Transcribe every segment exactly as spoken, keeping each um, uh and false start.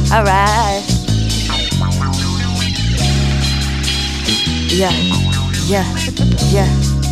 Alright. Yeah, yeah, yeah.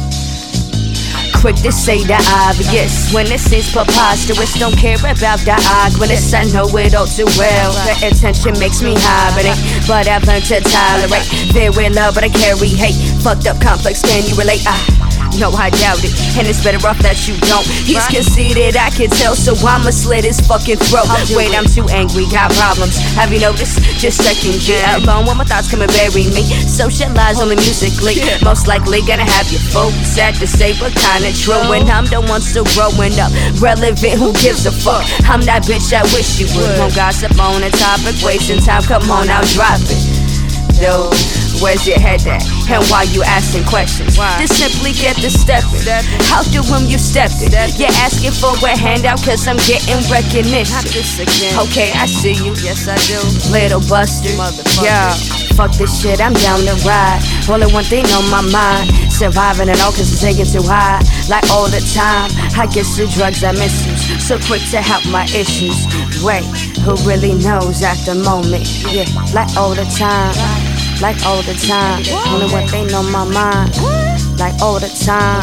Quick to say the obvious when it seems preposterous. Don't care about the awkwardness, I know it all too well. The attention makes me hibernate, but I've learned to tolerate. Fear with love, but I carry hate. Fucked up complex, can you relate? I No, I doubt it, and it's better off that you don't. He's conceited, I can tell, so I'ma slit his fucking throat. Wait, I'm too angry, got problems. Have you noticed? Just second G alone when my thoughts come and bury me. Socialize only musically. Most likely gonna have your full sad to say, but kinda true. When I'm the one still growing up, relevant, who gives a fuck? I'm that bitch, I wish you would. Won't gossip on a topic, wasting time, come on, I'll drop it. Dude, where's your head at? And why you asking questions? Why? Just simply get the stepping. How the room you stepped in? You're asking for a handout cause I'm getting recognition. Okay, I see you. Yes, I do. Little buster. Yeah, fuck this shit, I'm down to ride. Only one thing on my mind, surviving it all cause it's taking too high. Like all the time, I guess the drugs I misuse. So quick to help my issues. Wait, who really knows at the moment? Yeah, like all the time. Like all the time, only one thing on my mind. Like all the time,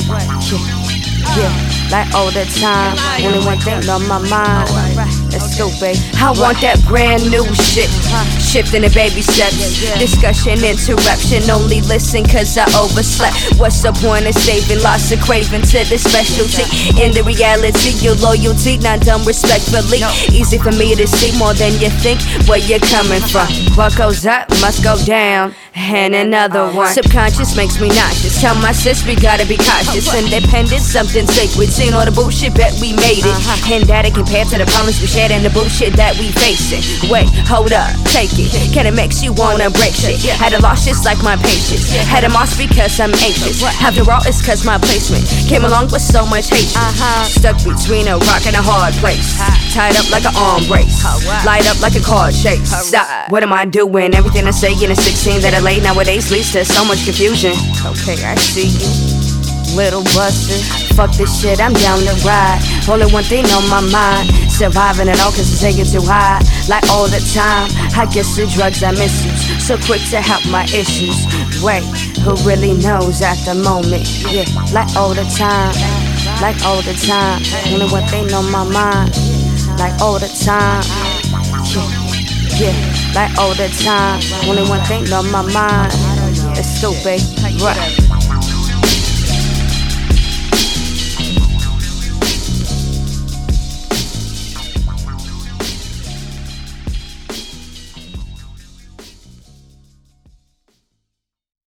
yeah, yeah. Like all the time, only one thing on my mind. Let's go, babe. I want that brand new shit. Shifting the baby steps. Discussion interruption. Only listen cause I overslept. What's the point of saving? Lost a craving to the specialty. In the reality, your loyalty not done respectfully. Easy for me to see more than you think where you're coming from. What goes up must go down. And another one. Subconscious makes me nauseous. Tell my sis we gotta be cautious. Independent, something sacred. Seen all the bullshit, bet we made it. And that it compared to the problems we shared and the bullshit that we facing. Wait, hold up, take it. Can it makes you wanna break shit? Had a loss just like my patience. Had a loss because I'm anxious. After all, it's cause my placement came along with so much hate. Stuck between a rock and a hard place. Tied up like an arm brace. Light up like a car chase. Stop, what am I doing? Everything I say in a sixteen that I lay nowadays leads to so much confusion. Okay, I see you, little buster. Fuck this shit, I'm down to ride. Only one thing on my mind, surviving it all cause it's taking too high. Like all the time, I guess the drugs I misuse. So quick to help my issues. Wait, who really knows at the moment? Yeah, like all the time. Like all the time, only one thing on my mind. Like all the time. Yeah, yeah, like all the time. Only one thing on my mind. It's stupid, right?